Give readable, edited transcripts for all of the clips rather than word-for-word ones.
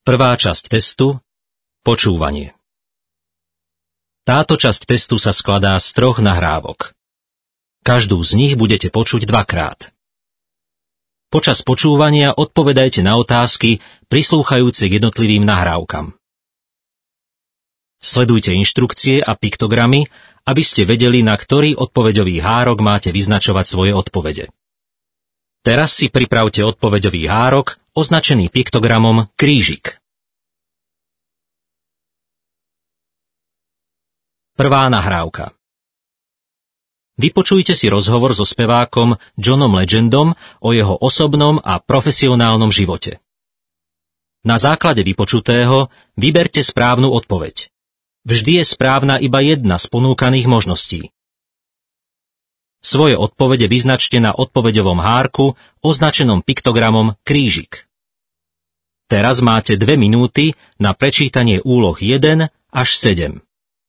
Prvá časť testu – počúvanie. Táto časť testu sa skladá z 3 nahrávok. Každú z nich budete počuť 2-krát. Počas počúvania odpovedajte na otázky prislúchajúce k jednotlivým nahrávkam. Sledujte inštrukcie a piktogramy, aby ste vedeli, na ktorý odpoveďový hárok máte vyznačovať svoje odpovede. Teraz si pripravte odpoveďový hárok označený piktogramom krížik. Prvá nahrávka. Vypočujte si rozhovor so spevákom Johnom Legendom o jeho osobnom a profesionálnom živote. Na základe vypočutého vyberte správnu odpoveď. Vždy je správna iba jedna z ponúkaných možností. Svoje odpovede vyznačte na odpoveďovom hárku označenom piktogramom krížik. Teraz máte 2 minúty na prečítanie úloh 1 až 7.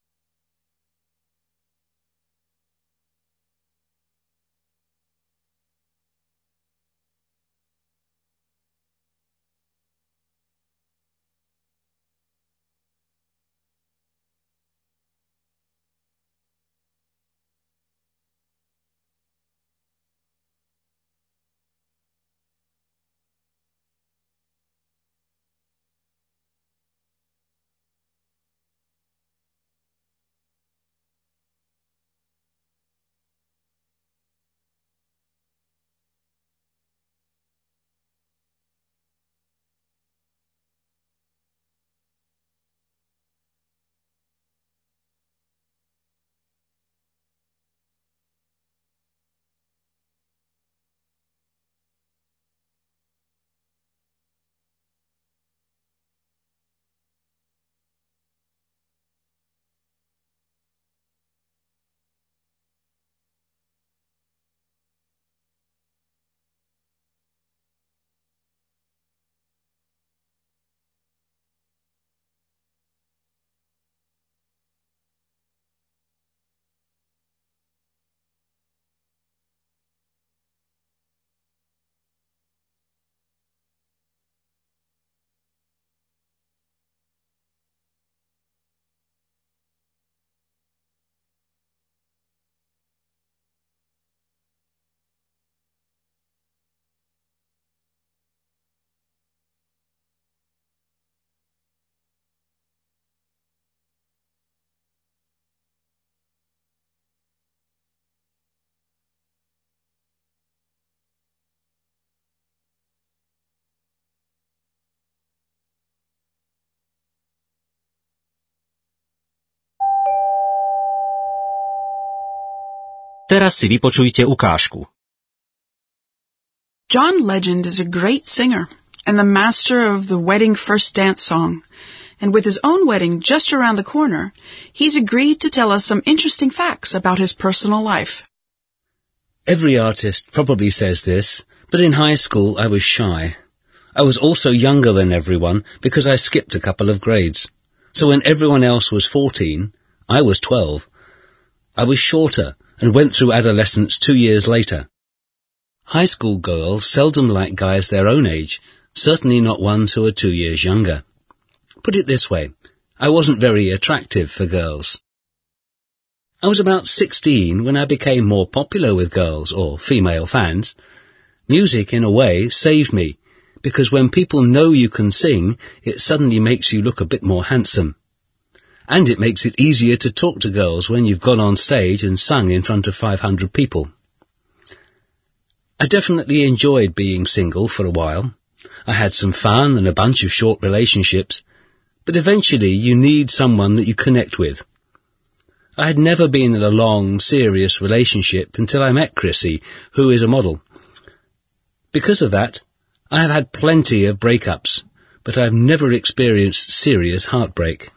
Teraz si vypočujte ukážku. John Legend is a great singer and the master of the wedding first dance song. And with his own wedding just around the corner, he's agreed to tell us some interesting facts about his personal life. Every artist probably says this, but in high school I was shy. I was also younger than everyone because I skipped a couple of grades. So when everyone else was 14, I was 12. I was shorter and went through adolescence 2 years later. High school girls seldom like guys their own age, certainly not ones who are 2 years younger. Put it this way, I wasn't very attractive for girls. I was about 16 when I became more popular with girls or female fans. Music, in a way, saved me, because when people know you can sing, it suddenly makes you look a bit more handsome. And it makes it easier to talk to girls when you've gone on stage and sung in front of 500 people. I definitely enjoyed being single for a while. I had some fun and a bunch of short relationships, but eventually you need someone that you connect with. I had never been in a long, serious relationship until I met Chrissy, who is a model. Because of that, I have had plenty of breakups, but I've never experienced serious heartbreak.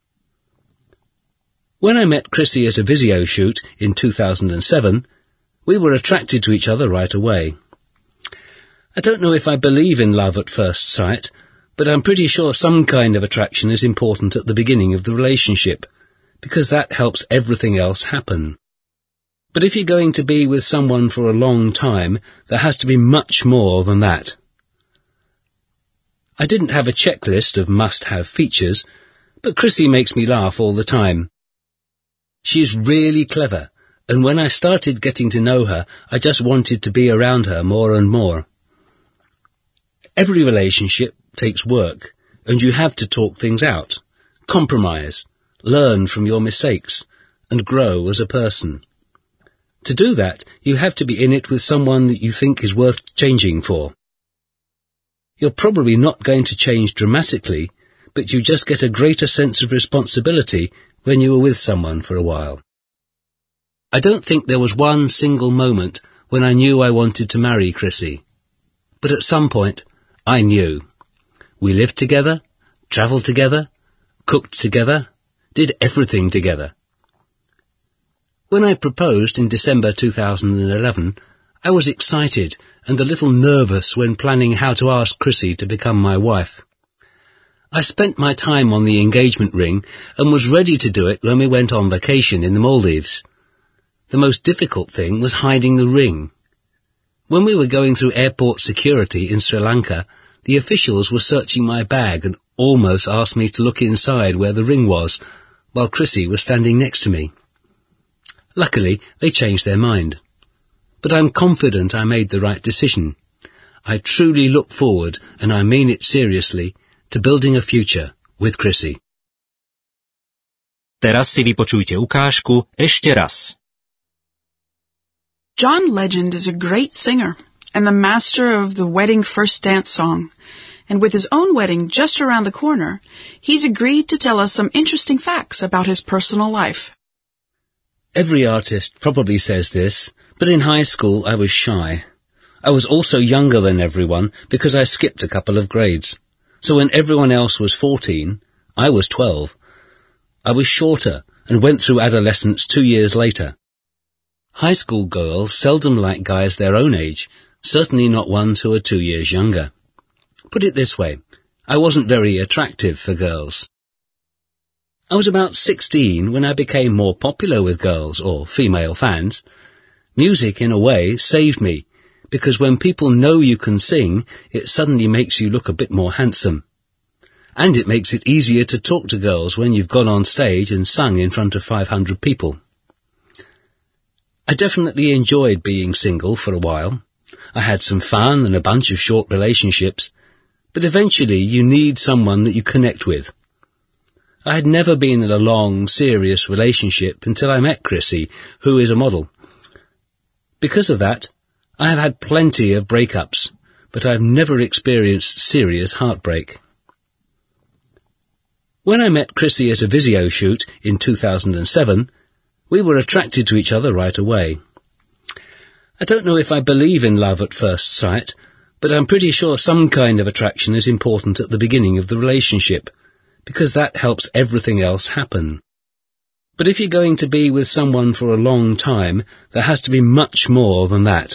When I met Chrissy at a Visio shoot in 2007, we were attracted to each other right away. I don't know if I believe in love at first sight, but I'm pretty sure some kind of attraction is important at the beginning of the relationship, because that helps everything else happen. But if you're going to be with someone for a long time, there has to be much more than that. I didn't have a checklist of must-have features, but Chrissy makes me laugh all the time. She is really clever, and when I started getting to know her, I just wanted to be around her more and more. Every relationship takes work, and you have to talk things out, compromise, learn from your mistakes, and grow as a person. To do that, you have to be in it with someone that you think is worth changing for. You're probably not going to change dramatically, but you just get a greater sense of responsibility when you are with someone for a while. I don't think there was one single moment when I knew I wanted to marry Chrissy. But at some point, I knew. We lived together, travelled together, cooked together, did everything together. When I proposed in December 2011, I was excited and a little nervous when planning how to ask Chrissy to become my wife. I spent my time on the engagement ring and was ready to do it when we went on vacation in the Maldives. The most difficult thing was hiding the ring. When we were going through airport security in Sri Lanka, the officials were searching my bag and almost asked me to look inside where the ring was, while Chrissy was standing next to me. Luckily, they changed their mind. But I'm confident I made the right decision. I truly look forward, and I mean it seriously, to building a future with Chrissy. Teraz si vypočujte ukážku ešte raz. John Legend is a great singer and the master of the wedding first dance song. And with his own wedding just around the corner, he's agreed to tell us some interesting facts about his personal life. Every artist probably says this, but in high school I was shy. I was also younger than everyone because I skipped a couple of grades. So when everyone else was 14, I was 12. I was shorter and went through adolescence 2 years later. High school girls seldom like guys their own age, certainly not ones who are 2 years younger. Put it this way, I wasn't very attractive for girls. I was about 16 when I became more popular with girls, or female fans. Music, in a way, saved me, because when people know you can sing, it suddenly makes you look a bit more handsome. And it makes it easier to talk to girls when you've gone on stage and sung in front of 500 people. I definitely enjoyed being single for a while. I had some fun and a bunch of short relationships, but eventually you need someone that you connect with. I had never been in a long, serious relationship until I met Chrissy, who is a model. Because of that, I have had plenty of breakups, but I've never experienced serious heartbreak. When I met Chrissy at a Visio shoot in 2007, we were attracted to each other right away. I don't know if I believe in love at first sight, but I'm pretty sure some kind of attraction is important at the beginning of the relationship, because that helps everything else happen. But if you're going to be with someone for a long time, there has to be much more than that.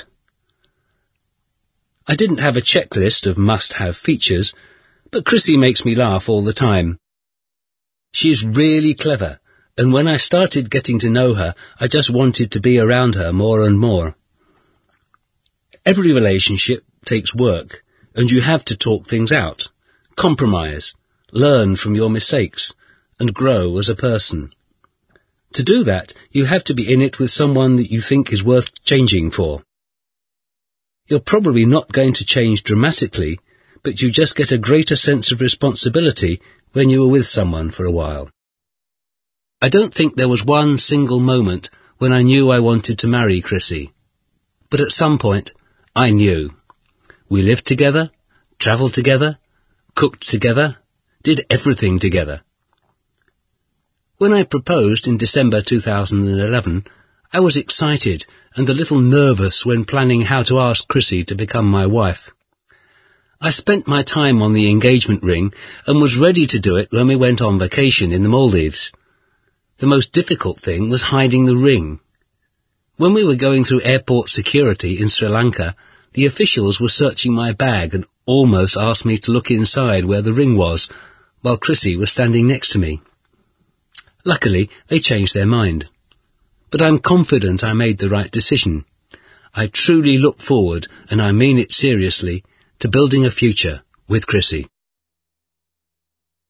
I didn't have a checklist of must-have features, but Chrissy makes me laugh all the time. She is really clever, and when I started getting to know her, I just wanted to be around her more and more. Every relationship takes work, and you have to talk things out, compromise, learn from your mistakes, and grow as a person. To do that, you have to be in it with someone that you think is worth changing for. You're probably not going to change dramatically, but you just get a greater sense of responsibility when you are with someone for a while. I don't think there was one single moment when I knew I wanted to marry Chrissy. But at some point, I knew. We lived together, travelled together, cooked together, did everything together. When I proposed in December 2011, I was excited and a little nervous when planning how to ask Chrissy to become my wife. I spent my time on the engagement ring and was ready to do it when we went on vacation in the Maldives. The most difficult thing was hiding the ring. When we were going through airport security in Sri Lanka, the officials were searching my bag and almost asked me to look inside where the ring was, while Chrissy was standing next to me. Luckily, they changed their mind. But I'm confident I made the right decision. I truly look forward, and I mean it seriously, to building a future with Chrissy.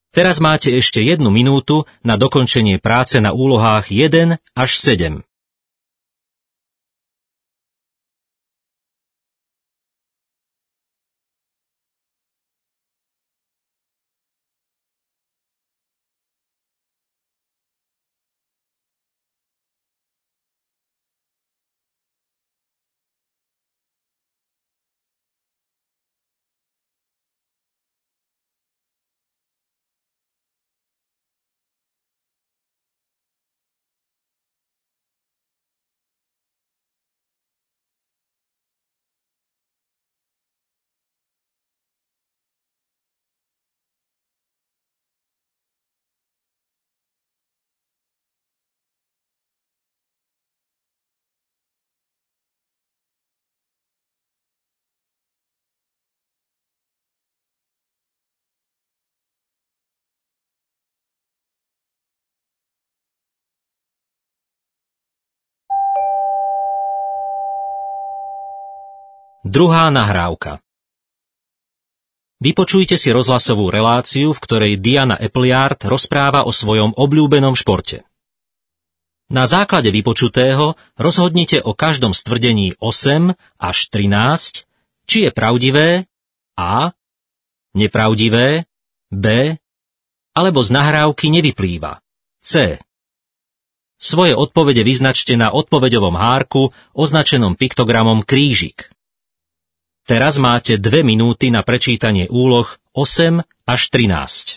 Teraz máte ešte 1 minútu na dokončenie práce na úlohách 1 až 7. Druhá nahrávka. Vypočujte si rozhlasovú reláciu, v ktorej Diana Appleyard rozpráva o svojom obľúbenom športe. Na základe vypočutého rozhodnite o každom z tvrdení 8 až 13, či je pravdivé A, nepravdivé B, alebo z nahrávky nevyplýva C. Svoje odpovede vyznačte na odpoveďovom hárku označenom piktogramom krížik. Teraz máte 2 minúty na prečítanie úloh 8 až 13.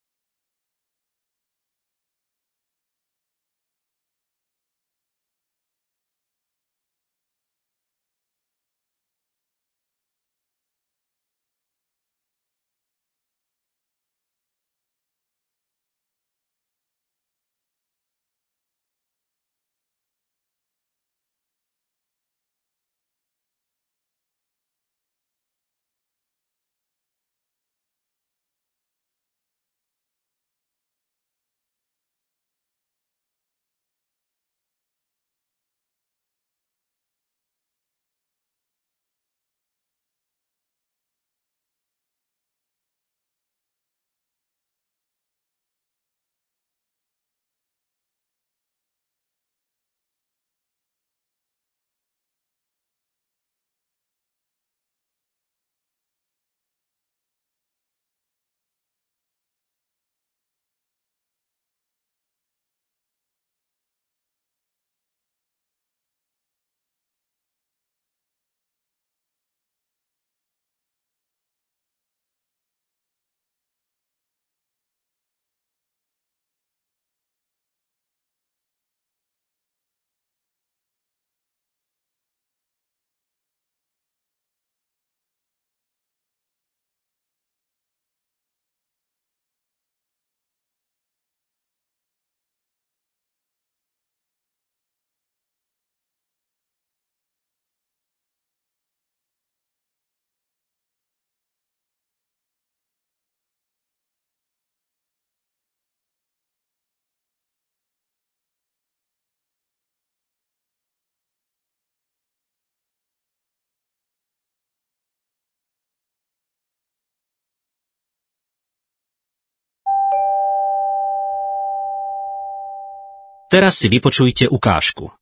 Teraz si vypočujte ukážku.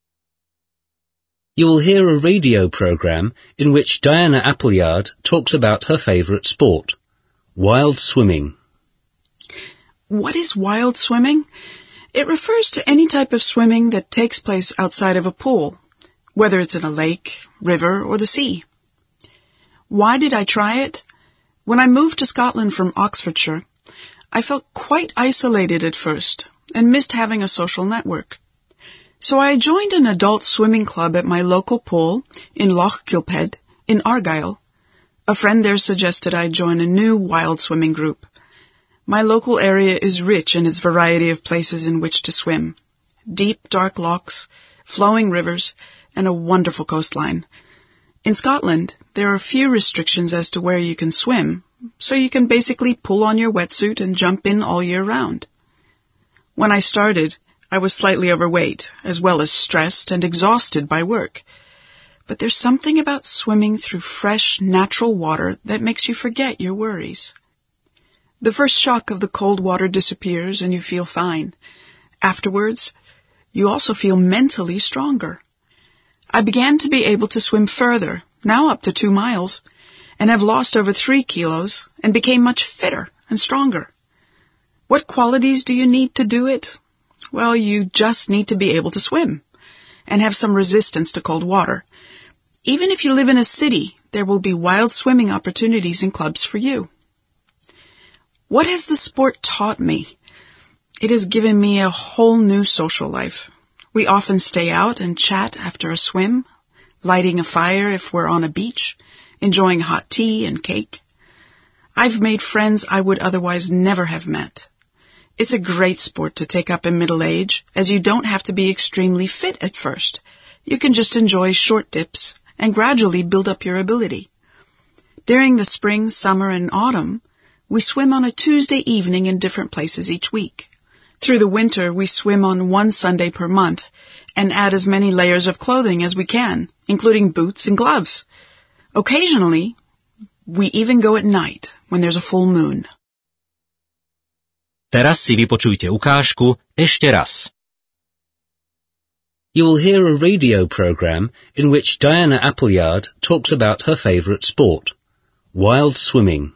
You will hear a radio program in which Diana Appleyard talks about her favorite sport, wild swimming. What is wild swimming? It refers to any type of swimming that takes place outside of a pool, whether it's in a lake, river, or the sea. Why did I try it? When I moved to Scotland from Oxfordshire, I felt quite isolated at first and missed having a social network. So I joined an adult swimming club at my local pool in Loch Kilphead in Argyll. A friend there suggested I join a new wild swimming group. My local area is rich in its variety of places in which to swim. Deep, dark lochs, flowing rivers, and a wonderful coastline. In Scotland, there are few restrictions as to where you can swim, so you can basically pull on your wetsuit and jump in all year round. When I started, I was slightly overweight, as well as stressed and exhausted by work. But there's something about swimming through fresh, natural water that makes you forget your worries. The first shock of the cold water disappears and you feel fine. Afterwards, you also feel mentally stronger. I began to be able to swim further, now up to 2 miles, and have lost over 3 kilos and became much fitter and stronger. What qualities do you need to do it? Well, you just need to be able to swim and have some resistance to cold water. Even if you live in a city, there will be wild swimming opportunities and clubs for you. What has the sport taught me? It has given me a whole new social life. We often stay out and chat after a swim, lighting a fire if we're on a beach, enjoying hot tea and cake. I've made friends I would otherwise never have met. It's a great sport to take up in middle age, as you don't have to be extremely fit at first. You can just enjoy short dips and gradually build up your ability. During the spring, summer, and autumn, we swim on a Tuesday evening in different places each week. Through the winter, we swim on 1 Sunday per month and add as many layers of clothing as we can, including boots and gloves. Occasionally, we even go at night when there's a full moon. Teraz si vypočujte ukážku ešte raz. You will hear a radio program in which Diana Appleyard talks about her favorite sport, wild swimming.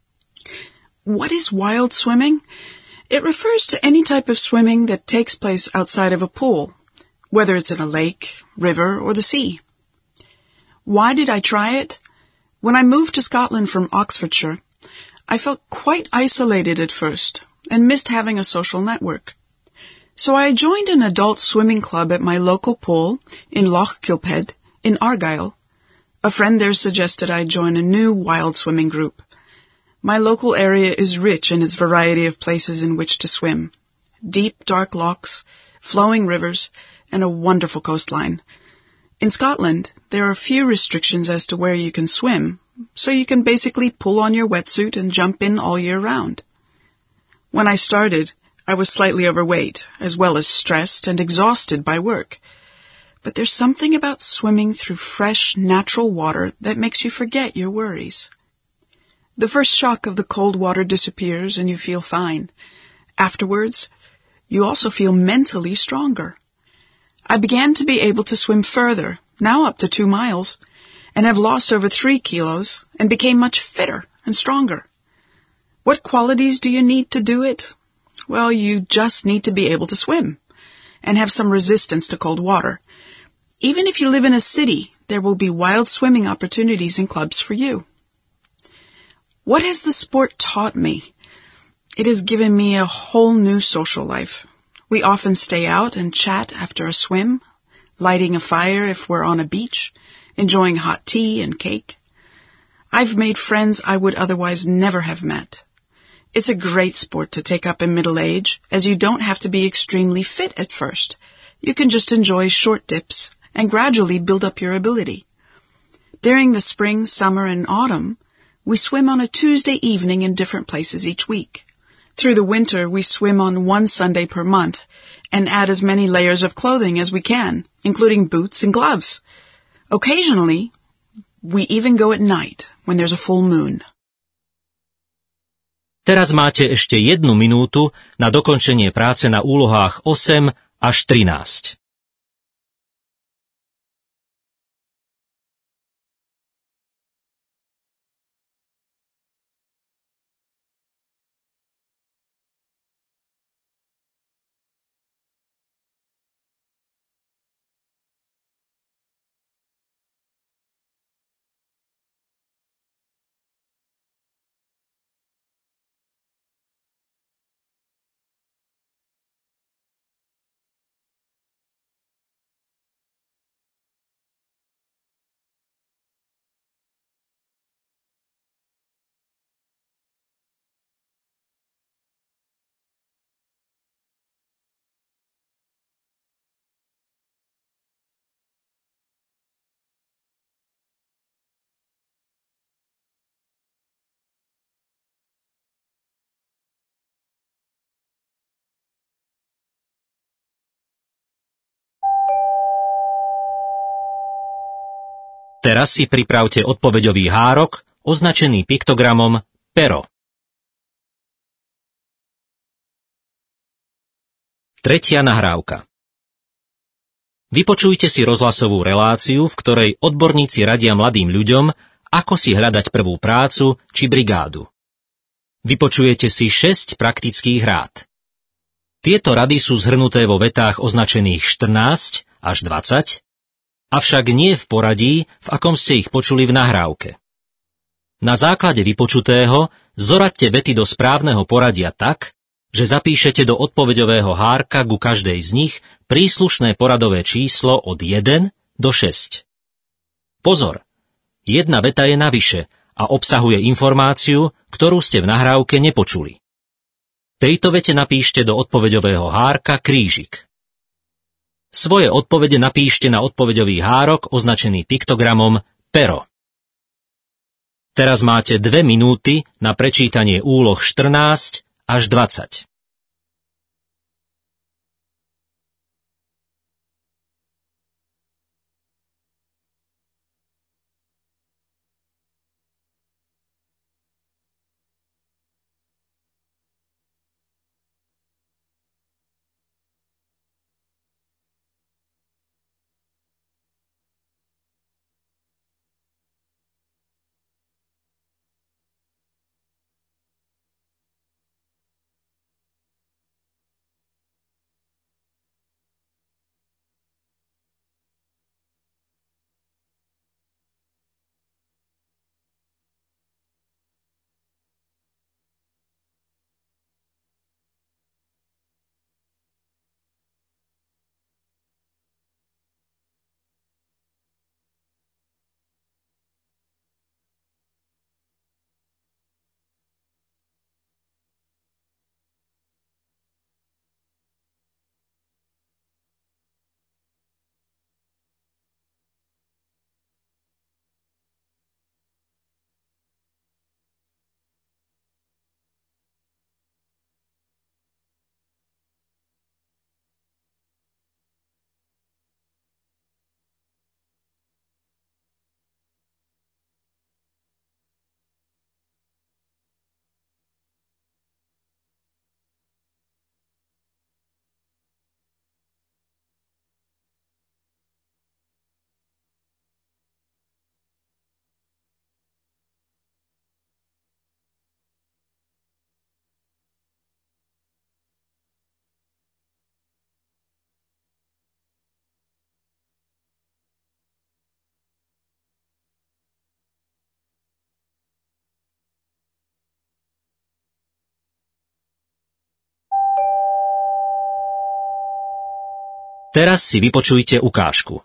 What is wild swimming? It refers to any type of swimming that takes place outside of a pool, whether it's in a lake, river, or the sea. Why did I try it? When I moved to Scotland from Oxfordshire, I felt quite isolated at first and missed having a social network. So I joined an adult swimming club at my local pool in Loch Kilphead in Argyll. A friend there suggested I join a new wild swimming group. My local area is rich in its variety of places in which to swim. Deep, dark lochs, flowing rivers, and a wonderful coastline. In Scotland, there are few restrictions as to where you can swim, so you can basically pull on your wetsuit and jump in all year round. When I started, I was slightly overweight, as well as stressed and exhausted by work. But there's something about swimming through fresh, natural water that makes you forget your worries. The first shock of the cold water disappears and you feel fine. Afterwards, you also feel mentally stronger. I began to be able to swim further, now up to 2 miles, and have lost over 3 kilos and became much fitter and stronger. What qualities do you need to do it? Well, you just need to be able to swim and have some resistance to cold water. Even if you live in a city, there will be wild swimming opportunities and clubs for you. What has the sport taught me? It has given me a whole new social life. We often stay out and chat after a swim, lighting a fire if we're on a beach, enjoying hot tea and cake. I've made friends I would otherwise never have met. It's a great sport to take up in middle age, as you don't have to be extremely fit at first. You can just enjoy short dips and gradually build up your ability. During the spring, summer, and autumn, we swim on a Tuesday evening in different places each week. Through the winter, we swim on 1 Sunday per month and add as many layers of clothing as we can, including boots and gloves. Occasionally, we even go at night when there's a full moon. Teraz máte ešte 1 minútu na dokončenie práce na úlohách 8 až 13. Teraz si pripravte odpoveďový hárok, označený piktogramom pero. Tretia nahrávka. Vypočujte si rozhlasovú reláciu, v ktorej odborníci radia mladým ľuďom, ako si hľadať prvú prácu či brigádu. Vypočujete si 6 praktických rád. Tieto rady sú zhrnuté vo vetách označených 14 až 20, avšak nie v poradí, v akom ste ich počuli v nahrávke. Na základe vypočutého zoraďte vety do správneho poradia tak, že zapíšete do odpoveďového hárka ku každej z nich príslušné poradové číslo od 1 do 6. Pozor! Jedna veta je navyše a obsahuje informáciu, ktorú ste v nahrávke nepočuli. Tejto vete napíšte do odpoveďového hárka krížik. Svoje odpovede napíšte na odpoveďový hárok označený piktogramom pero. Teraz máte 2 minúty na prečítanie úloh 14 až 20. Teraz si vypočujte ukážku.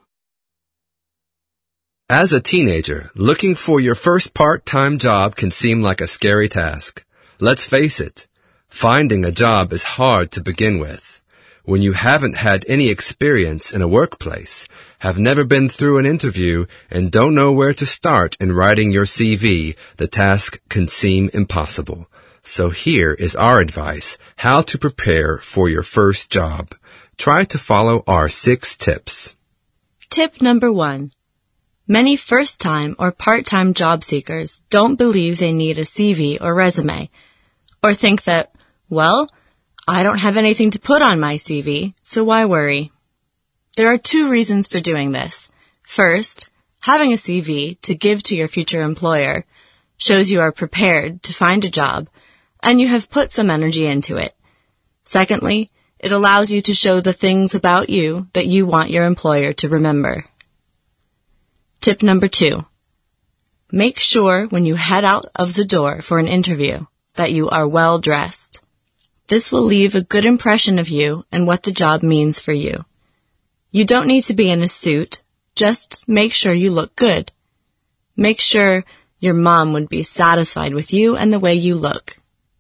As a teenager, looking for your first part-time job can seem like a scary task. Let's face it, finding a job is hard to begin with. When you haven't had any experience in a workplace, have never been through an interview, and don't know where to start in writing your CV, the task can seem impossible. So here is our advice, how to prepare for your first job. Try to follow our 6 tips. Tip number 1. Many first-time or part-time job seekers don't believe they need a CV or resume, or think that, well, I don't have anything to put on my CV, so why worry? There are 2 reasons for doing this. First, having a CV to give to your future employer shows you are prepared to find a job, and you have put some energy into it. Secondly, it allows you to show the things about you that you want your employer to remember. Tip number 2. Make sure when you head out of the door for an interview that you are well dressed. This will leave a good impression of you and what the job means for you. You don't need to be in a suit, just make sure you look good. Make sure your mom would be satisfied with you and the way you look.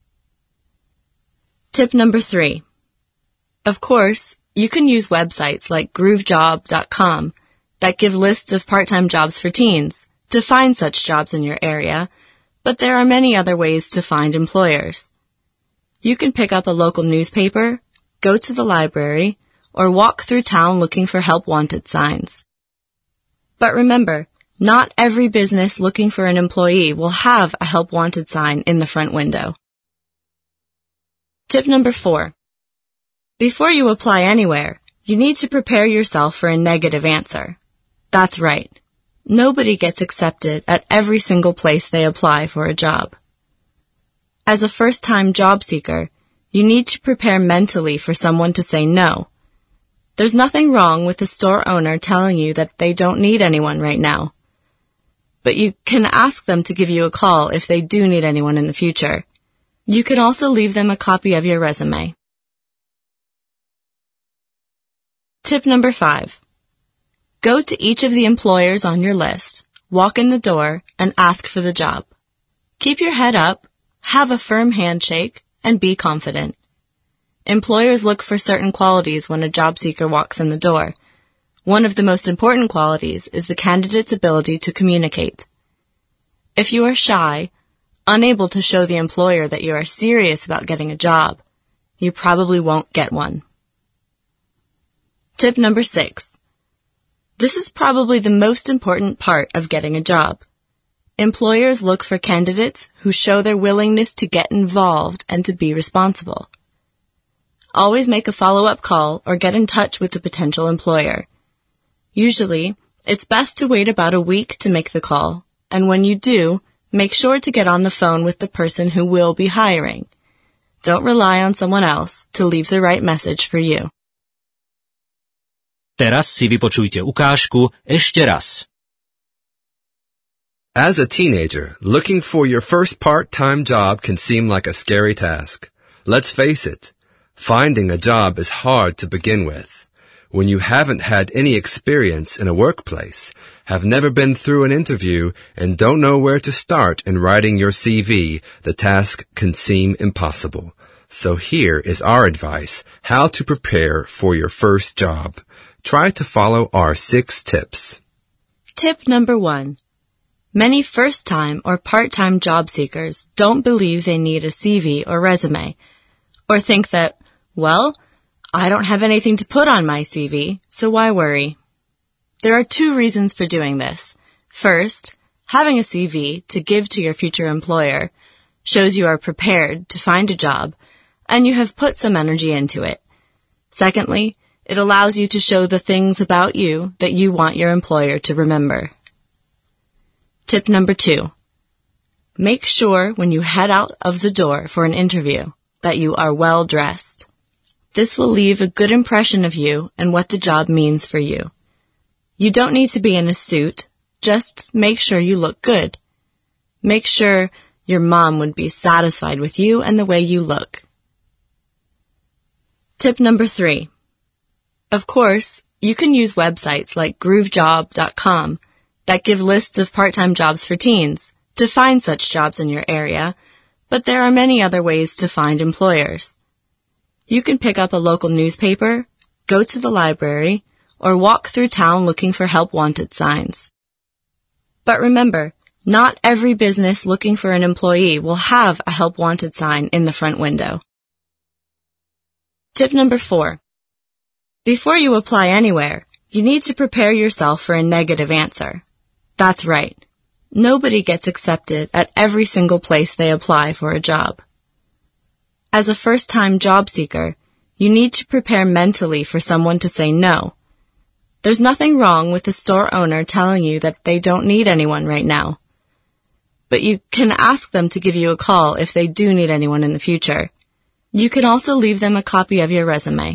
Tip number 3. Of course, you can use websites like groovejob.com that give lists of part-time jobs for teens to find such jobs in your area, but there are many other ways to find employers. You can pick up a local newspaper, go to the library, or walk through town looking for help wanted signs. But remember, not every business looking for an employee will have a help wanted sign in the front window. Tip number 4. Before you apply anywhere, you need to prepare yourself for a negative answer. That's right. Nobody gets accepted at every single place they apply for a job. As a first-time job seeker, you need to prepare mentally for someone to say no. There's nothing wrong with the store owner telling you that they don't need anyone right now. But you can ask them to give you a call if they do need anyone in the future. You can also leave them a copy of your resume. Tip number 5. Go to each of the employers on your list, walk in the door, and ask for the job. Keep your head up, have a firm handshake, and be confident. Employers look for certain qualities when a job seeker walks in the door. One of the most important qualities is the candidate's ability to communicate. If you are shy, unable to show the employer that you are serious about getting a job, you probably won't get one. Tip number 6. This is probably the most important part of getting a job. Employers look for candidates who show their willingness to get involved and to be responsible. Always make a follow-up call or get in touch with the potential employer. Usually, it's best to wait about a week to make the call, and when you do, make sure to get on the phone with the person who will be hiring. Don't rely on someone else to leave the right message for you. Teraz si vypočujte ukážku ešte raz. As a teenager, looking for your first part-time job can seem like a scary task. Let's face it, finding a job is hard to begin with. When you haven't had any experience in a workplace, have never been through an interview, and don't know where to start in writing your CV, the task can seem impossible. So here is our advice, how to prepare for your first job. Try to follow our 6 tips. Tip number 1. Many first-time or part-time job seekers don't believe they need a CV or resume, or think that, well, I don't have anything to put on my CV, so why worry? There are 2 reasons for doing this. First, having a CV to give to your future employer shows you are prepared to find a job, and you have put some energy into it. Secondly, it allows you to show the things about you that you want your employer to remember. Tip number 2. Make sure when you head out of the door for an interview that you are well dressed. This will leave a good impression of you and what the job means for you. You don't need to be in a suit, just make sure you look good. Make sure your mom would be satisfied with you and the way you look. Tip number 3. Of course, you can use websites like groovejob.com that give lists of part-time jobs for teens to find such jobs in your area, but there are many other ways to find employers. You can pick up a local newspaper, go to the library, or walk through town looking for help wanted signs. But remember, not every business looking for an employee will have a help wanted sign in the front window. Tip number 4. Before you apply anywhere, you need to prepare yourself for a negative answer. That's right. Nobody gets accepted at every single place they apply for a job. As a first-time job seeker, you need to prepare mentally for someone to say no. There's nothing wrong with the store owner telling you that they don't need anyone right now. But you can ask them to give you a call if they do need anyone in the future. You can also leave them a copy of your resume.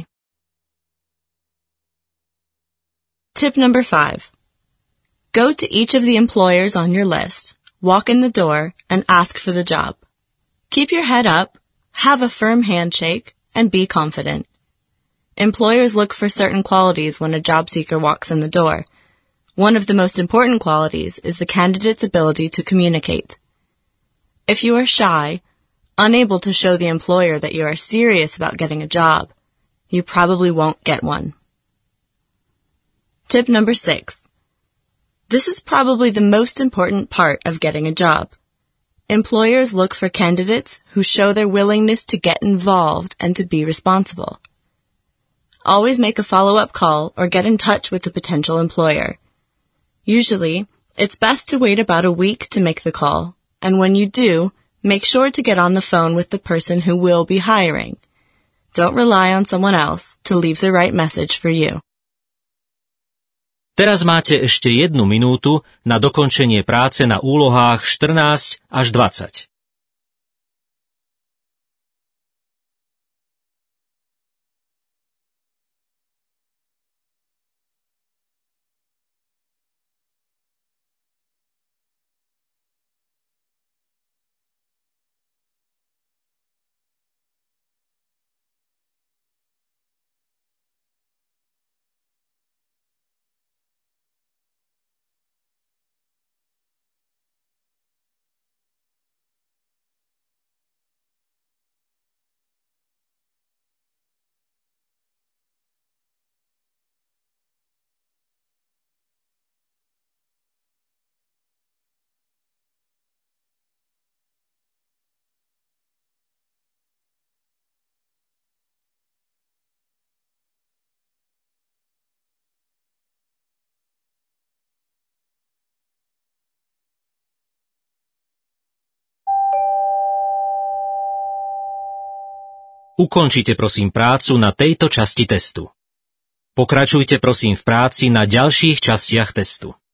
Tip number 5. Go to each of the employers on your list, walk in the door, and ask for the job. Keep your head up, have a firm handshake, and be confident. Employers look for certain qualities when a job seeker walks in the door. One of the most important qualities is the candidate's ability to communicate. If you are shy, unable to show the employer that you are serious about getting a job, you probably won't get one. Tip number 6. This is probably the most important part of getting a job. Employers look for candidates who show their willingness to get involved and to be responsible. Always make a follow-up call or get in touch with the potential employer. Usually, it's best to wait about a week to make the call, and when you do, make sure to get on the phone with the person who will be hiring. Don't rely on someone else to leave the right message for you. Teraz máte ešte 1 minútu na dokončenie práce na úlohách 14 až 20. Ukončite prosím prácu na tejto časti testu. Pokračujte prosím v práci na ďalších častiach testu.